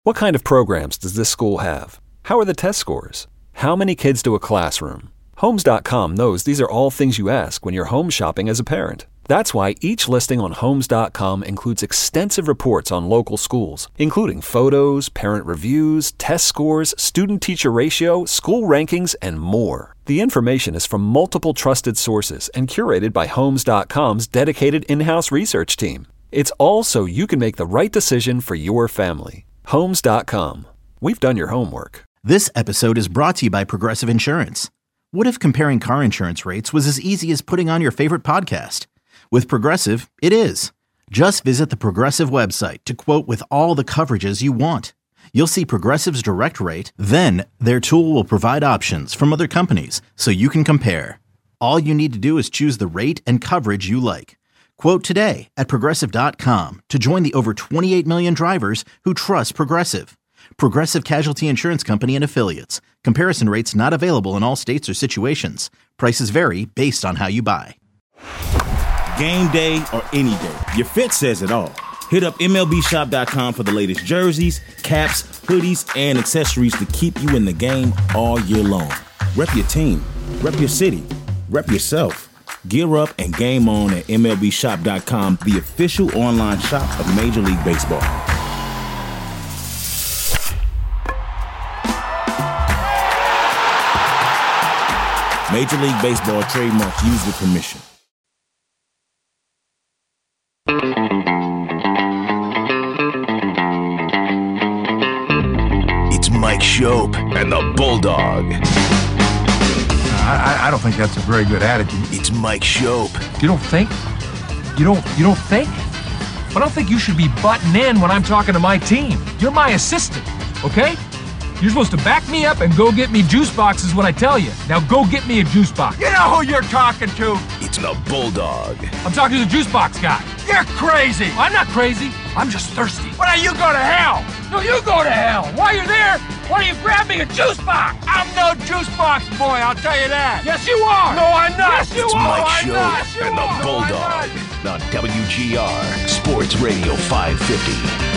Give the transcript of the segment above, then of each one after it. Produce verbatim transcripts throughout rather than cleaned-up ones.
What kind of programs does this school have? How are the test scores? How many kids do a classroom? Homes dot com knows these are all things you ask when you're home shopping as a parent. That's why each listing on Homes dot com includes extensive reports on local schools, including photos, parent reviews, test scores, student-teacher ratio, school rankings, and more. The information is from multiple trusted sources and curated by Homes dot com's dedicated in-house research team. It's all so you can make the right decision for your family. Homes dot com. We've done your homework. This episode is brought to you by Progressive Insurance. What if comparing car insurance rates was as easy as putting on your favorite podcast? With Progressive, it is. Just visit the Progressive website to quote with all the coverages you want. You'll see Progressive's direct rate, then their tool will provide options from other companies so you can compare. All you need to do is choose the rate and coverage you like. Quote today at Progressive dot com to join the over twenty-eight million drivers who trust Progressive. Progressive Casualty Insurance Company and Affiliates. Comparison rates not available in all states or situations. Prices vary based on how you buy. Game day or any day, your fit says it all. Hit up M L B shop dot com for the latest jerseys, caps, hoodies, and accessories to keep you in the game all year long. Rep your team, rep your city, rep yourself. Gear up and game on at M L B shop dot com, the official online shop of Major League Baseball. Major League Baseball trademarks used with permission. It's Mike Schopp and the Bulldog. I, I don't think that's a very good attitude. It's Mike Schopp. You don't think? You don't you don't think? I don't think you should be butting in when I'm talking to my team. You're my assistant, okay? You're supposed to back me up and go get me juice boxes when I tell you. Now go get me a juice box. You know who you're talking to. It's the Bulldog. I'm talking to the juice box guy. You're crazy. I'm not crazy. I'm just thirsty. Why don't you go to hell? No, you go to hell. While you're there, why don't you grab me a juice box? I'm no juice box boy, I'll tell you that. Yes, you are. No, I'm not. Yes, you it's are. Mike Schopp Yes, you and the are. Bulldog on W G R Sports Radio five fifty.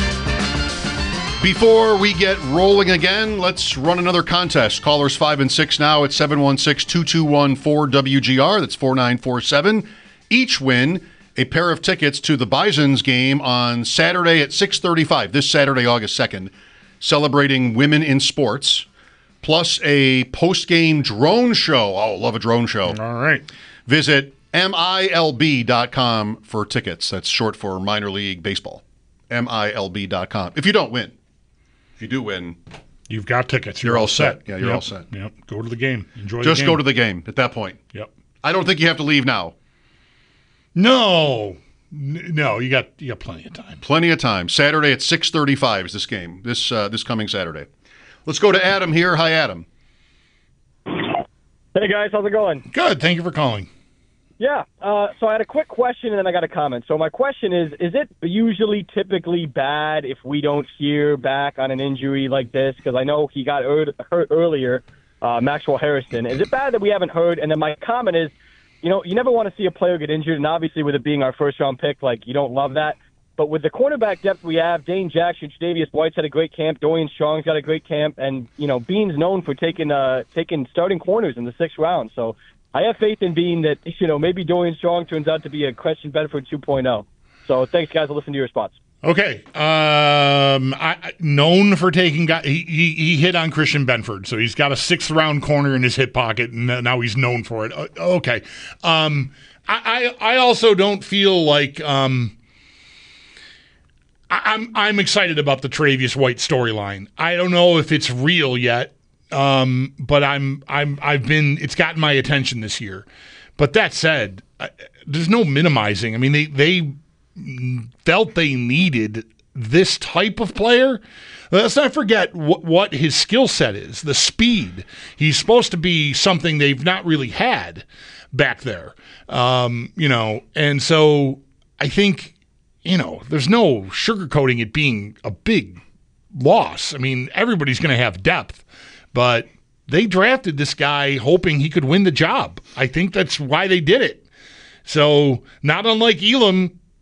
Before we get rolling again, let's run another contest. Callers five and six now at seven one six, two two one, four W G R. That's four nine four seven. Each win a pair of tickets to the Bisons game on Saturday at six thirty-five, this Saturday, August second, celebrating women in sports, plus a post-game drone show. Oh, love a drone show. All right. Visit M I L B dot com for tickets. That's short for minor league baseball. M I L B dot com. If you don't win. If you do win, you've got tickets. You're, you're all all set. set. Yeah, you're yep. all set. Yep. Go to the game. Enjoy Just the game. go to the game at that point. Yep. I don't think you have to leave now. No. N- no, you got you got plenty of time. Plenty of time. Saturday at six thirty-five is this game, this uh, this coming Saturday. Let's go to Adam here. Hi, Adam. Hey, guys. How's it going? Good. Thank you for calling. Yeah. Uh, so I had a quick question, and then I got a comment. So my question is, is it usually typically bad if we don't hear back on an injury like this? Because I know he got hurt, hurt earlier, uh, Maxwell Harrison. Is it bad that we haven't heard? And then my comment is, you know, you never want to see a player get injured, and obviously with it being our first-round pick, like, you don't love that. But with the cornerback depth we have, Dane Jackson, Tre'Davious White's had a great camp, Dorian Strong's got a great camp, and, you know, Bean's known for taking uh, taking starting corners in the sixth round. So I have faith in Bean that, you know, maybe Dorian Strong turns out to be a Christian Benford two point oh. So thanks, guys. I'll listen to your response. Okay. Um, I, known for taking guy, he, he he hit on Christian Benford, so he's got a sixth round corner in his hip pocket, and now he's known for it. Uh, okay. Um, I, I I also don't feel like um. I, I'm I'm excited about the Tre'Davious White storyline. I don't know if it's real yet, um, but I'm I'm I've been it's gotten my attention this year. But that said, I, there's no minimizing. I mean, they they. felt they needed this type of player. Let's not forget what, what his skill set is, the speed. He's supposed to be something they've not really had back there. Um, you know, and so I think, you know, there's no sugarcoating it being a big loss. I mean, everybody's going to have depth, but they drafted this guy hoping he could win the job. I think that's why they did it. So not unlike Elam,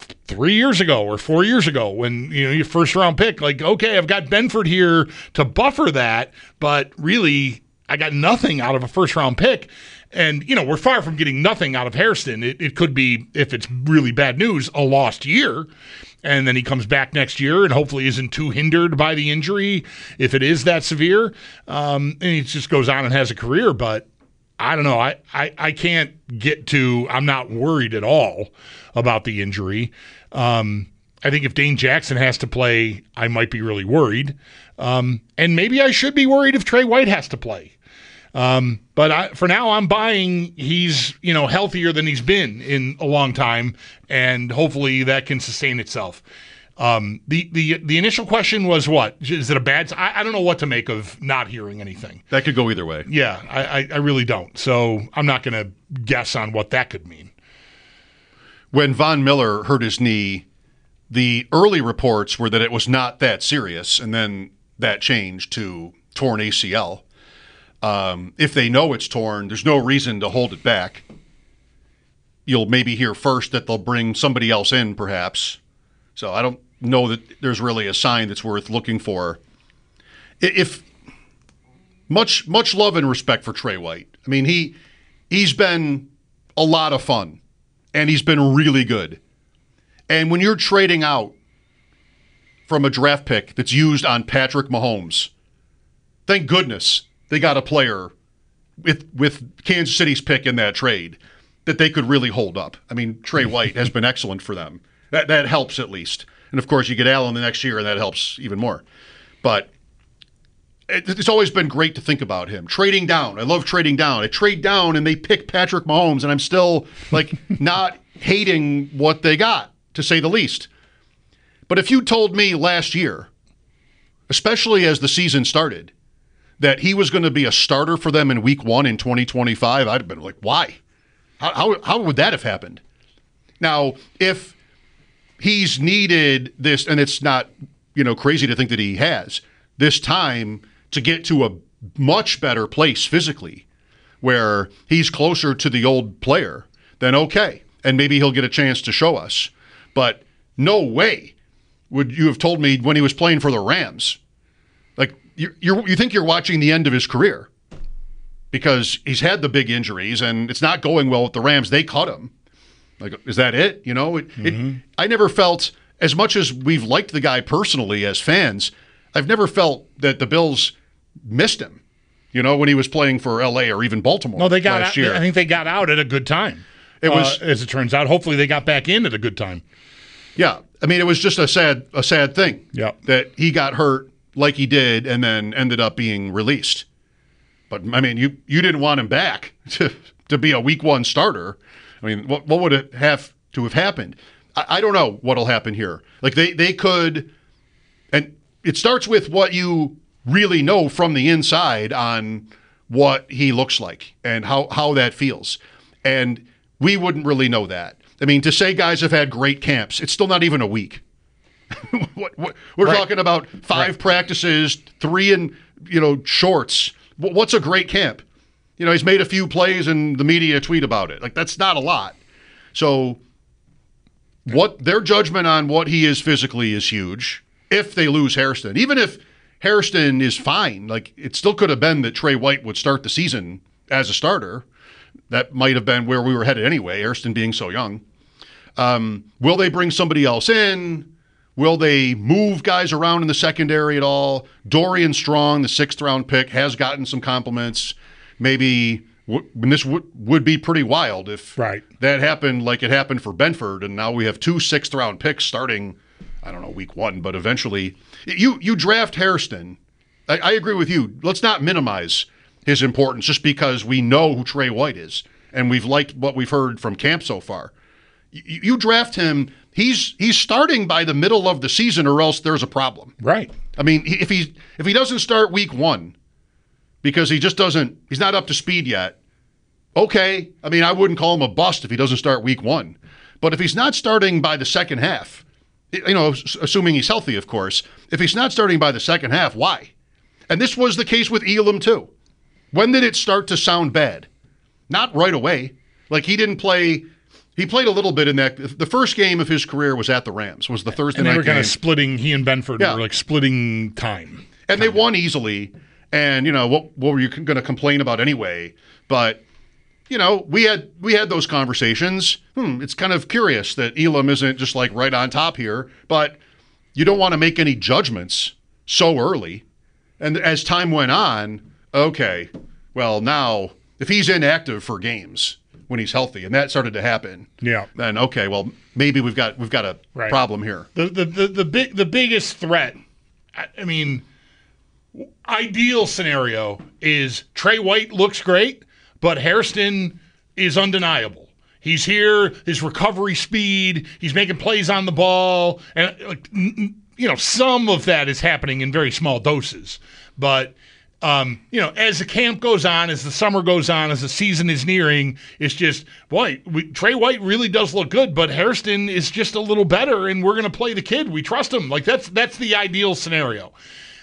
three years ago or four years ago when, you know, your first round pick, like, okay, I've got Benford here to buffer that, but really I got nothing out of a first round pick. And, you know, we're far from getting nothing out of Hairston. It, it could be, if it's really bad news, a lost year. And then he comes back next year and hopefully isn't too hindered by the injury if it is that severe. Um, and he just goes on and has a career. But I don't know. I, I, I can't get to, I'm not worried at all about the injury. Um, I think if Dane Jackson has to play, I might be really worried. Um, and maybe I should be worried if Trey White has to play. Um, but I, for now, I'm buying he's, you know, healthier than he's been in a long time, and hopefully that can sustain itself. Um, the, the the initial question was what? Is it a bad? I, I don't know what to make of not hearing anything. That could go either way. Yeah, I, I, I really don't. So I'm not going to guess on what that could mean. When Von Miller hurt his knee, the early reports were that it was not that serious, and then that changed to torn A C L. Um, if they know it's torn, there's no reason to hold it back. You'll maybe hear first that they'll bring somebody else in, perhaps. So I don't know that there's really a sign that's worth looking for. If much much love and respect for Trey White. I mean, he he's been a lot of fun, and he's been really good. And when you're trading out from a draft pick that's used on Patrick Mahomes, thank goodness they got a player with with Kansas City's pick in that trade that they could really hold up. I mean, Trey White has been excellent for them. That that helps at least. And, of course, you get Allen the next year, and that helps even more. But it, it's always been great to think about him. Trading down. I love trading down. I trade down, and they pick Patrick Mahomes, and I'm still, like, not hating what they got, to say the least. But if you told me last year, especially as the season started, that he was going to be a starter for them in week one in twenty twenty-five, I'd have been like, why? How, how, how would that have happened? Now, if he's needed this, and it's not, you know, crazy to think that he has, this time to get to a much better place physically where he's closer to the old player, then okay. And maybe he'll get a chance to show us. But no way would you have told me when he was playing for the Rams, like, you you you think you're watching the end of his career because he's had the big injuries and it's not going well with the Rams. They cut him. Like, is that it? You know, it, mm-hmm. it, I never felt, as much as we've liked the guy personally as fans, I've never felt that the Bills missed him, you know, when he was playing for L A or even Baltimore. No, they got last out, year. I think they got out at a good time. It was, uh, as it turns out. Hopefully they got back in at a good time. Yeah. I mean, it was just a sad, a sad thing yeah. that he got hurt like he did and then ended up being released. But, I mean, you, you didn't want him back to, to be a week one starter. I mean, what what would it have to have happened? I, I don't know what'll happen here. Like, they, they could, and it starts with what you really know from the inside on what he looks like and how, how that feels. And we wouldn't really know that. I mean, to say guys have had great camps, it's still not even a week. what, what, we're right. talking about five right. practices, three in, you know, shorts. What's a great camp? You know, he's made a few plays and the media tweet about it. Like, that's not a lot. So what their judgment on what he is physically is huge if they lose Hairston. Even if Hairston is fine, like, it still could have been that Trey White would start the season as a starter. That might have been where we were headed anyway, Hairston being so young. Um, will they bring somebody else in? Will they move guys around in the secondary at all? Dorian Strong, the sixth round pick, has gotten some compliments. Maybe w- this w- would be pretty wild if right. that happened like it happened for Benford, and now we have two sixth round picks starting, I don't know, week one, but eventually. You, you draft Hairston. I, I agree with you. Let's not minimize his importance just because we know who Trey White is, and we've liked what we've heard from camp so far. You, you draft him, he's he's starting by the middle of the season, or else there's a problem. Right. I mean, if he if he doesn't start week one because he just doesn't, he's not up to speed yet. Okay, I mean, I wouldn't call him a bust if he doesn't start week one, but if he's not starting by the second half, you know, assuming he's healthy, of course, if he's not starting by the second half, why? And this was the case with Elam too. When did it start to sound bad? Not right away. Like, he didn't play He played a little bit in that. The first game of his career was at the Rams, was the Thursday and night they were game. kind of splitting, he and Benford Yeah. were like splitting time. And they won easily. And, you know, what what were you going to complain about anyway? But, you know, we had we had those conversations. Hmm, it's kind of curious that Elam isn't just like right on top here. But you don't want to make any judgments so early. And as time went on, okay, well, now if he's inactive for games when he's healthy, and that started to happen, yeah, then okay, well, maybe we've got we've got a right. problem here. The the the, the big the biggest threat, I, I mean, ideal scenario is Trey White looks great, but Hairston is undeniable. He's here, his recovery speed, he's making plays on the ball, and like, you know, some of that is happening in very small doses. But, um, you know, as the camp goes on, as the summer goes on, as the season is nearing, it's just, boy, we, Trey White really does look good, but Hairston is just a little better, and we're going to play the kid. We trust him. Like, that's that's the ideal scenario.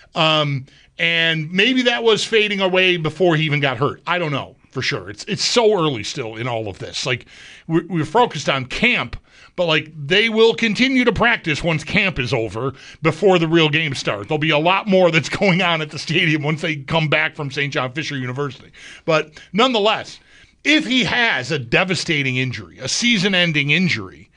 Um, and maybe that was fading away before he even got hurt. I don't know for sure. It's it's so early still in all of this. Like, we're, we're focused on camp, but, like, they will continue to practice once camp is over before the real game starts. There'll be a lot more that's going on at the stadium once they come back from Saint John Fisher University. But nonetheless, if he has a devastating injury, a season-ending injury,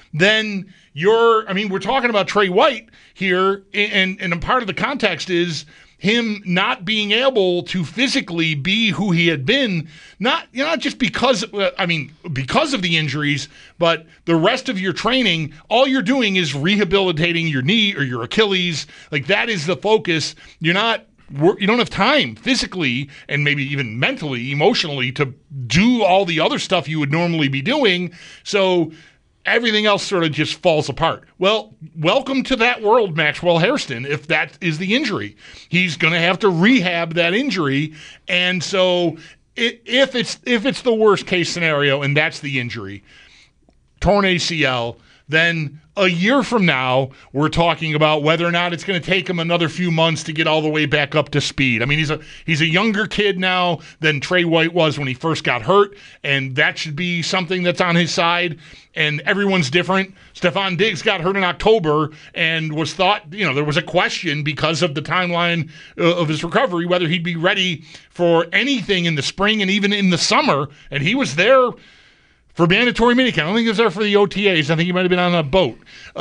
then you're – I mean, we're talking about Trey White here, and, and a part of the context is – him not being able to physically be who he had been, not you know, not just because I mean because of the injuries, but the rest of your training, all you're doing is rehabilitating your knee or your Achilles. Like, that is the focus. You're not you don't have time physically and maybe even mentally, emotionally to do all the other stuff you would normally be doing. So everything else sort of just falls apart. Well, welcome to that world, Maxwell Hairston, if that is the injury. He's going to have to rehab that injury. And so it, if it's if it's the worst case scenario and that's the injury, torn A C L, then a year from now, we're talking about whether or not it's going to take him another few months to get all the way back up to speed. I mean, he's a he's a younger kid now than Trey White was when he first got hurt, and that should be something that's on his side. And everyone's different. Stephon Diggs got hurt in October and was thought, you know, there was a question because of the timeline uh, of his recovery whether he'd be ready for anything in the spring and even in the summer. And he was there for mandatory minicamp. I don't think he was there for the O T As. I think he might have been on a boat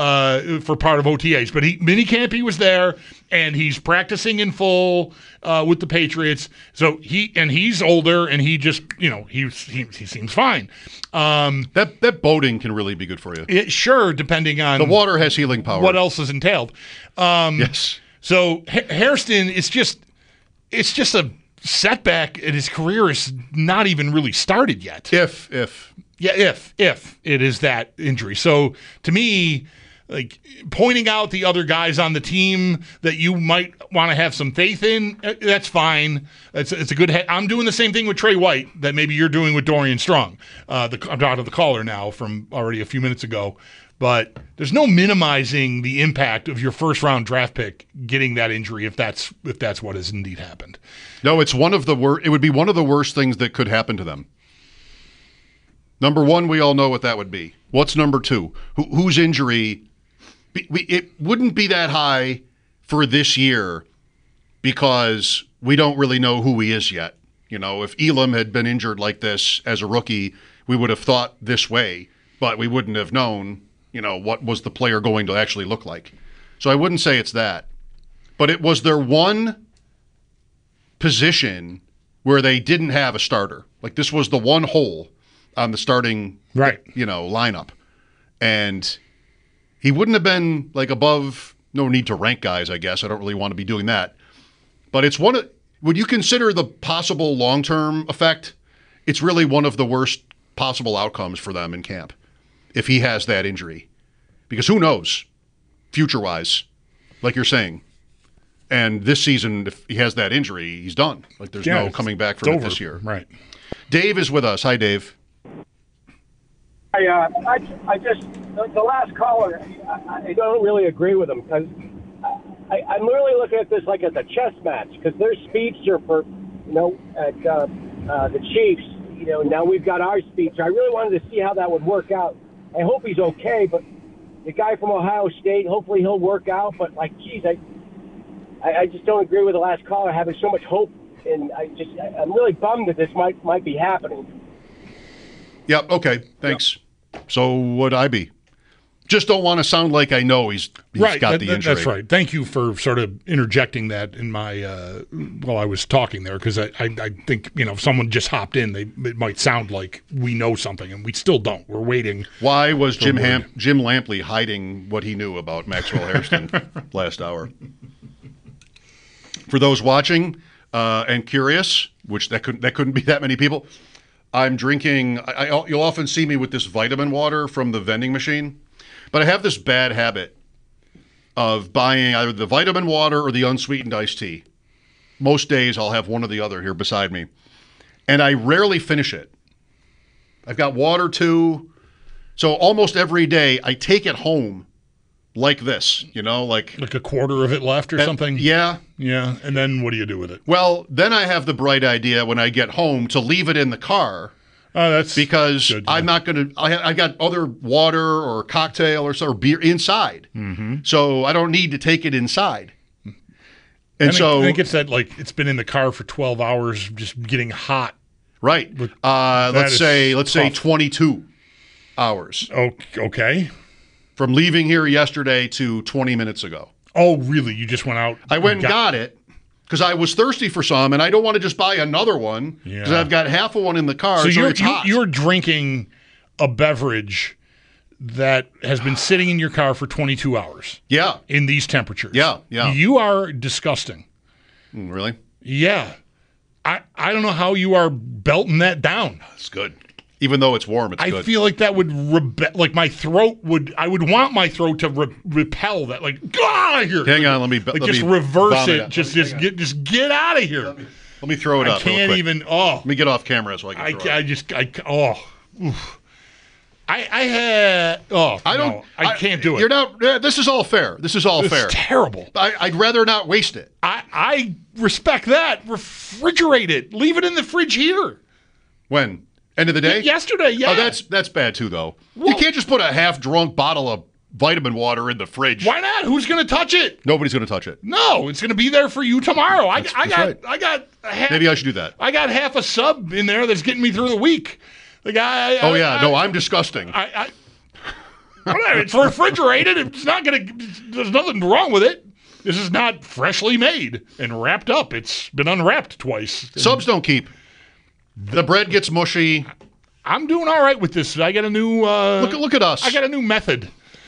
uh, for part of O T As. But he, minicamp, he was there, and he's practicing in full uh, with the Patriots. So he and he's older, and he just, you know, he he, he seems fine. Um, that that boating can really be good for you. It, sure, depending on the water has healing power. What else is entailed? Um, yes. So ha- Hairston, it's just it's just a setback, and his career is not even really started yet. If if. Yeah, if if it is that injury. So to me, like, pointing out the other guys on the team that you might want to have some faith in, that's fine. It's it's a good. He- I'm doing the same thing with Trey White that maybe you're doing with Dorian Strong. Uh, the, I'm talking to the caller now from already a few minutes ago. But there's no minimizing the impact of your first round draft pick getting that injury if that's if that's what has indeed happened. No, it's one of the worst. It would be one of the worst things that could happen to them. Number one, we all know what that would be. What's number two? Who, whose injury? Be, we, it wouldn't be that high for this year because we don't really know who he is yet. You know, if Elam had been injured like this as a rookie, we would have thought this way, but we wouldn't have known, you know, what was the player going to actually look like. So I wouldn't say it's that. But it was their one position where they didn't have a starter. Like, this was the one hole on the starting, right, you know, lineup. And he wouldn't have been, like, above, no need to rank guys, I guess. I don't really want to be doing that. But it's one of, would you consider the possible long-term effect? It's really one of the worst possible outcomes for them in camp if he has that injury. Because who knows, future-wise, like you're saying. And this season, if he has that injury, he's done. Like, there's yeah, no coming back from it over. this year. Right. Dave is with us. Hi, Dave. I, uh, I, I just, the, the last caller, I, I don't really agree with him because I, I'm really looking at this like it's a chess match because their speedster for, you know, at uh, uh, the Chiefs, you know, now we've got our speech. I really wanted to see how that would work out. I hope he's okay, but the guy from Ohio State, hopefully he'll work out. But, like, geez, I, I, I just don't agree with the last caller having so much hope. And I just, I'm really bummed that this might might be happening. Yep, okay, thanks. Yep. So would I be? Just don't want to sound like I know he's, he's right, got that, the injury. That's right. Thank you for sort of interjecting that in my uh, while I was talking there, because I, I, I think, you know, if someone just hopped in, they it might sound like we know something, and we still don't. We're waiting. Why was Jim Ham- Jim Lampley hiding what he knew about Maxwell Hairston last hour? For those watching uh, and curious, which that couldn't that couldn't be that many people, I'm drinking. I, I, you'll often see me with this vitamin water from the vending machine. But I have this bad habit of buying either the vitamin water or the unsweetened iced tea. Most days I'll have one or the other here beside me. And I rarely finish it. I've got water too. So almost every day I take it home like this, you know, like... Like a quarter of it left or and, something? Yeah. Yeah. And then what do you do with it? Well, then I have the bright idea when I get home to leave it in the car. Oh, that's because good, yeah. I'm not going to. I, I got other water or cocktail or, or beer inside, mm-hmm. so I don't need to take it inside. And I so think, I think it's that like it's been in the car for twelve hours, just getting hot. Right. Uh, let's say let's tough. say twenty-two hours. Okay. From leaving here yesterday to twenty minutes ago. Oh, really? You just went out? I went and got, got it. Because I was thirsty for some, and I don't want to just buy another one because yeah. I've got half of one in the car. So, so you're, it's hot. you're drinking a beverage that has been sitting in your car for twenty-two hours. Yeah. In these temperatures. Yeah, yeah. You are disgusting. Mm, really? Yeah. I, I don't know how you are belting that down. It's good. Even though it's warm, it's I good. I feel like that would, rebe- like my throat would, I would want my throat to re- repel that. Like, get out of here. Hang on, let me, like let just me reverse it. it Just, just get, just get out of here. Let me, let me throw it I up. I can't even, oh. Let me get off camera so I can throw I, it I just, I, oh. Oof. I, I had, oh, I don't, no, I, I can't do it. You're not, yeah, this is all fair. This is all this fair. It's terrible. I, I'd rather not waste it. I, I respect that. Refrigerate it. Leave it in the fridge here. When? End of the day? Yesterday, yeah. Oh, that's that's bad too, though. Well, you can't just put a half-drunk bottle of vitamin water in the fridge. Why not? Who's going to touch it? Nobody's going to touch it. No, it's going to be there for you tomorrow. I, That's, I that's got, right. I got. A half, Maybe I should do that. I got half a sub in there that's getting me through the week. The guy. Oh I, yeah, I, no, I'm disgusting. I, I, whatever. It's refrigerated. It's not going to. There's nothing wrong with it. This is not freshly made and wrapped up. It's been unwrapped twice. Subs don't keep. The bread gets mushy. I'm doing all right with this. I got a new uh, look. Look at us. I got a new method.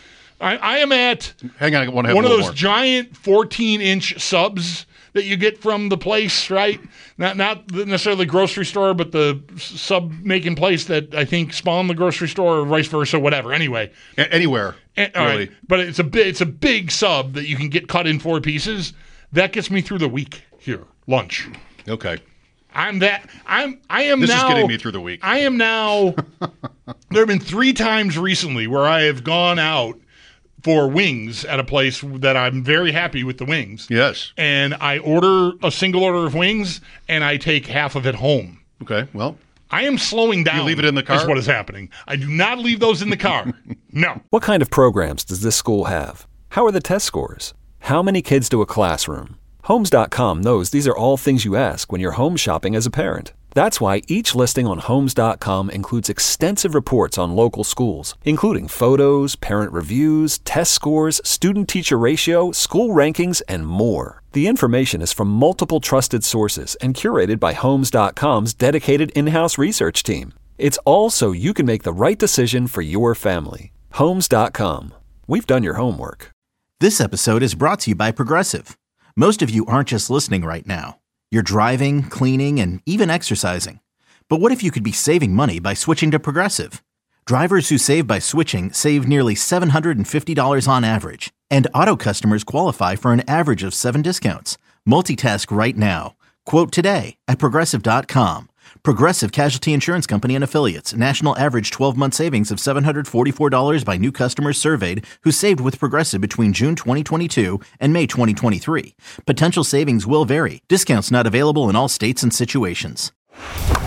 I, I am at. Hang on, I want to have one a of those more. giant fourteen inch subs that you get from the place, right? Not not necessarily the grocery store, but the sub making place that I think spawned the grocery store, or vice versa, whatever. Anyway, a- anywhere. And, all really. right, but it's a big, it's a big sub that you can get cut in four pieces. That gets me through the week here. Lunch. Okay. I'm that. I'm. I am this now. This is getting me through the week. I am now. There have been three times recently where I have gone out for wings at a place that I'm very happy with the wings. Yes. And I order a single order of wings, and I take half of it home. Okay. Well, I am slowing down. You leave it in the car? Is what is happening. I do not leave those in the car. No. What kind of programs does this school have? How are the test scores? How many kids do a classroom? Homes dot com knows these are all things you ask when you're home shopping as a parent. That's why each listing on Homes dot com includes extensive reports on local schools, including photos, parent reviews, test scores, student-teacher ratio, school rankings, and more. The information is from multiple trusted sources and curated by Homes dot com's dedicated in-house research team. It's all so you can make the right decision for your family. Homes dot com. We've done your homework. This episode is brought to you by Progressive. Most of you aren't just listening right now. You're driving, cleaning, and even exercising. But what if you could be saving money by switching to Progressive? Drivers who save by switching save nearly seven hundred fifty dollars on average. And auto customers qualify for an average of seven discounts. Multitask right now. Quote today at Progressive dot com. Progressive Casualty Insurance Company and Affiliates. National average twelve-month savings of seven hundred forty-four dollars by new customers surveyed who saved with Progressive between June twenty twenty-two and May twenty twenty-three. Potential savings will vary. Discounts not available in all states and situations.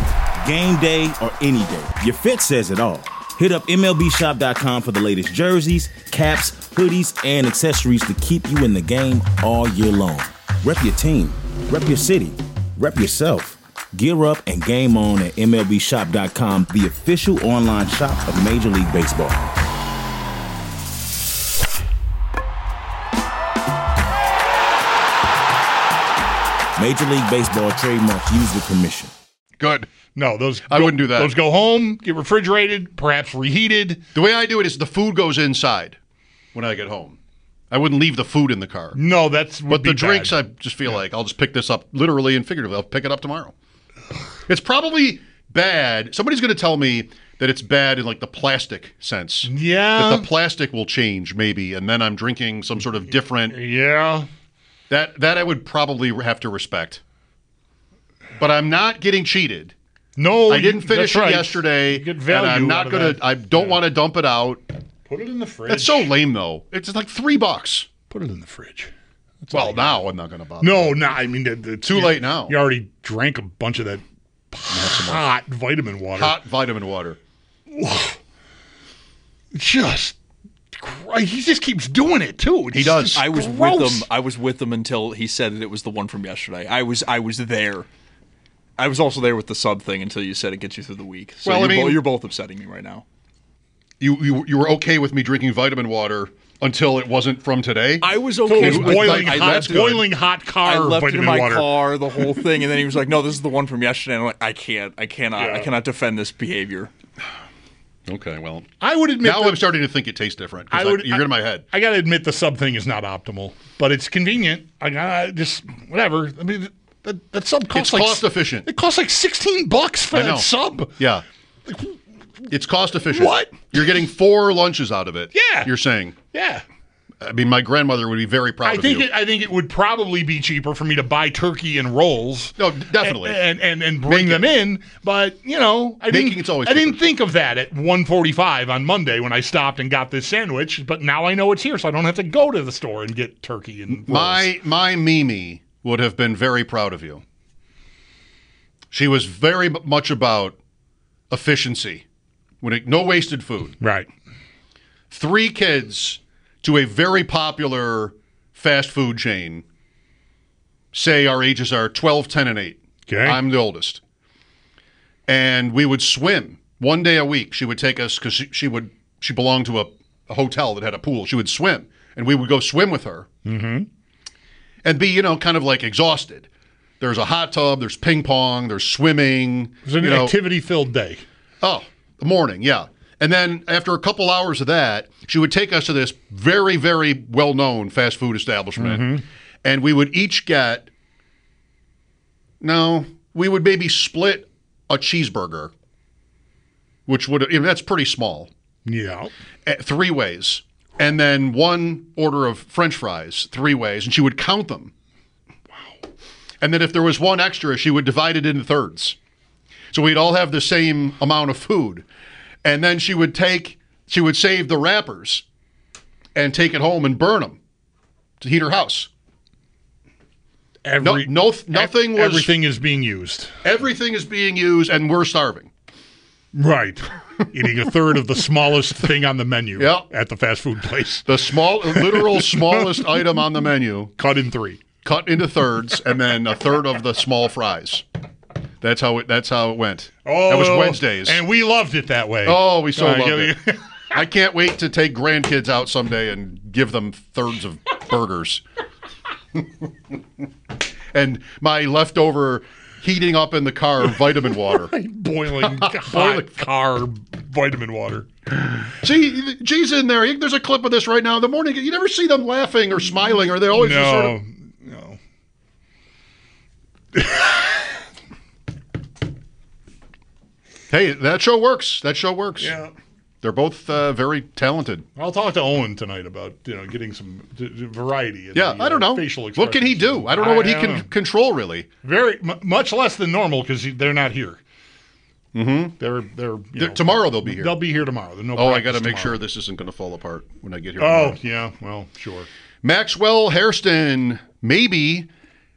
Game day or any day, your fit says it all. Hit up M L B shop dot com for the latest jerseys, caps, hoodies, and accessories to keep you in the game all year long. Rep your team, rep your city, rep yourself. Gear up and game on at M L B shop dot com, the official online shop of Major League Baseball. Major League Baseball trademarks used with permission. Good. No, those I go, wouldn't do that. Those go home, get refrigerated, perhaps reheated. The way I do it is the food goes inside when I get home. I wouldn't leave the food in the car. No, that's But the drinks, bad. I just feel like I'll just pick this up literally and figuratively. I'll pick it up tomorrow. It's probably bad. Somebody's going to tell me that it's bad in like the plastic sense. Yeah. That the plastic will change maybe, and then I'm drinking some sort of different. Yeah. That that I would probably have to respect. But I'm not getting cheated. No, I didn't you- finish that's right. it yesterday, You get and value I'm out not of gonna. that. I don't Yeah. want to dump it out. Put it in the fridge. That's so lame, though. It's like three bucks. Put it in the fridge. That's Well, all you now I'm not going to bother. No, no. I mean, the, the, Too you- late now. You already drank a bunch of that hot vitamin water. Hot vitamin water. Just, Christ, he just keeps doing it too. It's He does. just I was gross. with him. I was with him until he said that it was the one from yesterday. I was. I was there. I was also there with the sub thing until you said it gets you through the week. So Well, I you're, mean- bo- you're both upsetting me right now. You, you you were okay with me drinking vitamin water until it wasn't from today? I was So okay. it's with- boiling I hot, left it- boiling hot car I left it in vitamin my water. car, the whole thing, and then he was like, "No, this is the one from yesterday." And I'm like, "I can't. I cannot. Yeah. I cannot defend this behavior." Okay, well. I would admit Now that- I'm starting to think it tastes different. 'cause I would. you're I, in my head. I gotta admit the sub thing is not optimal, but it's convenient. I gotta just whatever. I mean, that, that sub costs It's like cost efficient. It costs like sixteen bucks for I that know. sub. Yeah. It's cost efficient. What? You're getting four lunches out of it. Yeah. You're saying. Yeah. I mean, my grandmother would be very proud I of think you. it, I think it would probably be cheaper for me to buy turkey and rolls. No, definitely. And and, and bring them in, but you know, I Making didn't. it's always I didn't cheaper. think of that at one forty-five on Monday when I stopped and got this sandwich. But now I know it's here, so I don't have to go to the store and get turkey and rolls. My my Mimi would have been very proud of you. She was very m- much about efficiency. When it, no wasted food. Right. Three kids to a very popular fast food chain. Say our ages are twelve, ten, and eight. Okay. I'm the oldest. And we would swim one day a week. She would take us because she, she would she belonged to a, a hotel that had a pool. She would swim, and we would go swim with her. Mm-hmm. And be, you know, kind of like exhausted. There's a hot tub, there's ping pong, there's swimming. It was an you know. activity-filled day. Oh, the morning, yeah. And then after a couple hours of that, she would take us to this very, very well-known fast food establishment. Mm-hmm. And we would each get, no, we would maybe split a cheeseburger, which would, I mean, that's pretty small. Yeah. Uh, Three ways. And then one order of French fries, three ways. And she would count them. Wow. And then if there was one extra, she would divide it into thirds. So we'd all have the same amount of food. And then she would take, she would save the wrappers and take it home and burn them to heat her house. Every, no, no, nothing was. Everything is being used. Everything is being used, and we're starving. Right. Eating a third of the smallest thing on the menu Yeah. at the fast food place. The small, literal smallest item on the menu, Cut in three. cut into thirds, and then a third of the small fries. That's how it. That's how it went. Oh, that was Wednesdays. And we loved it that way. Oh, we so Uh, loved yeah, it. I can't wait to take grandkids out someday and give them thirds of burgers. And my leftover heating up in the car vitamin water. Boiling hot car vitamin water. See, G's in there. There's a clip of this right now in the morning. You never see them laughing or smiling, or they always just sort No. of. No. Hey, that show works. That show works. Yeah. They're both uh, very talented. I'll talk to Owen tonight about you know getting some d- d- variety. In Yeah, the, I don't uh, know. Facial What can he expressions. do? I don't know what he I can don't know. control, really. Very m- much less than normal because they're not here. Mm-hmm. They're they're you They're- know, tomorrow they'll be here. They'll be here tomorrow. There's no Oh, I got to practice make sure tomorrow. this isn't going to fall apart when I get here. Oh tomorrow. yeah, well sure. Maxwell Hairston maybe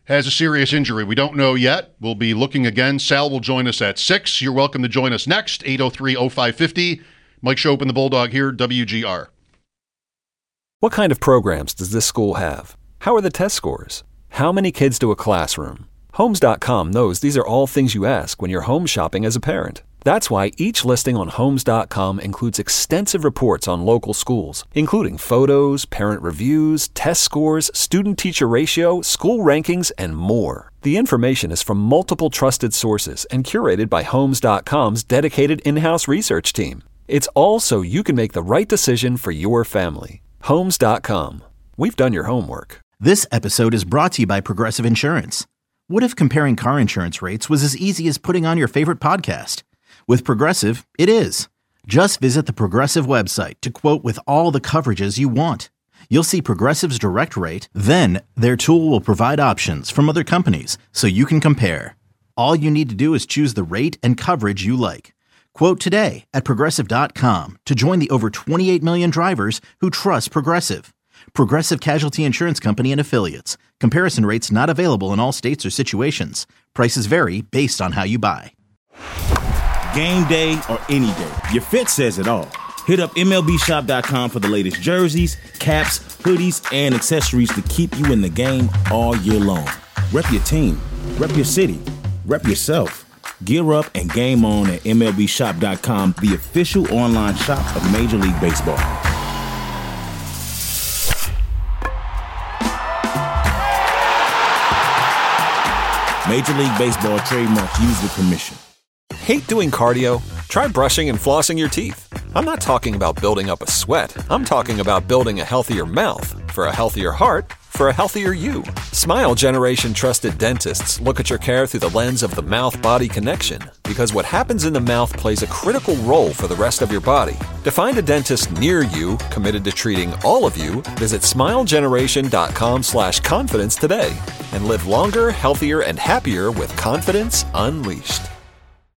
has a serious injury. We don't know yet. We'll be looking again. Sal will join us at six. You're welcome to join us next, eight oh three oh five fifty. Mike Schopp and the Bulldog here, W G R. What kind of programs does this school have? How are the test scores? How many kids do a classroom? Homes dot com knows these are all things you ask when you're home shopping as a parent. That's why each listing on Homes dot com includes extensive reports on local schools, including photos, parent reviews, test scores, student-teacher ratio, school rankings, and more. The information is from multiple trusted sources and curated by Homes dot com's dedicated in-house research team. It's all so you can make the right decision for your family. Homes dot com. We've done your homework. This episode is brought to you by Progressive Insurance. What if comparing car insurance rates was as easy as putting on your favorite podcast? With Progressive, it is. Just visit the Progressive website to quote with all the coverages you want. You'll see Progressive's direct rate, then their tool will provide options from other companies so you can compare. All you need to do is choose the rate and coverage you like. Quote today at Progressive dot com to join the over twenty-eight million drivers who trust Progressive. Progressive Casualty Insurance Company and Affiliates. Comparison rates not available in all states or situations. Prices vary based on how you buy. Game day or any day, your fit says it all. Hit up M L B shop dot com for the latest jerseys, caps, hoodies, and accessories to keep you in the game all year long. Rep your team, rep your city, rep yourself. Gear up and game on at M L B shop dot com, the official online shop of Major League Baseball. Major League Baseball trademark used with permission. Hate doing cardio? Try brushing and flossing your teeth. I'm not talking about building up a sweat. I'm talking about building a healthier mouth. For a healthier heart, for a healthier you. Smile Generation trusted dentists look at your care through the lens of the mouth-body connection, because what happens in the mouth plays a critical role for the rest of your body. To find a dentist near you committed to treating all of you, visit smile generation dot com slash confidence today and live longer, healthier, and happier with confidence unleashed.